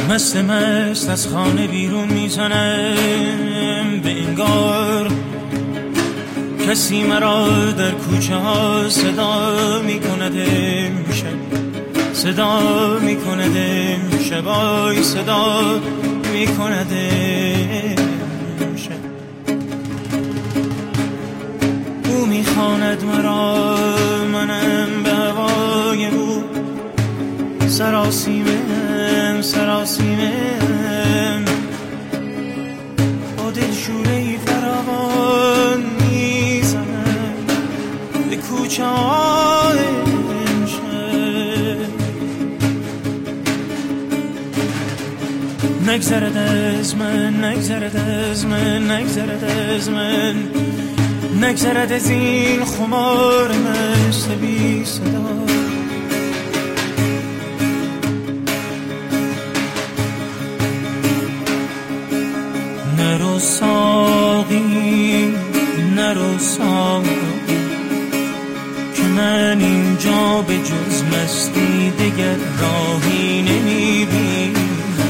مست مست از خانه بیرون میزنم، به انگار کسی مرا در کوچه ها صدا میکند امشب، صدا میکند امشب، آی صدا میکند امشب. او میخواند مرا، منم به هوای او سراسیمم، سراسیمم. با دلشوره‌ای فراوان میزنم به کوچه های امشب. نگذرد از من، نگذرد از من، نگذرد از من، نگذرد از این خمار مست بی صدا. نرو ساقی، نرو ساقی، که من اینجا به جز مستی دگر راهی نمیبینم.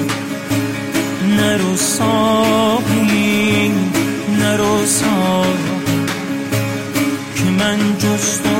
نرو ساقی، نرو ساقی، که من جز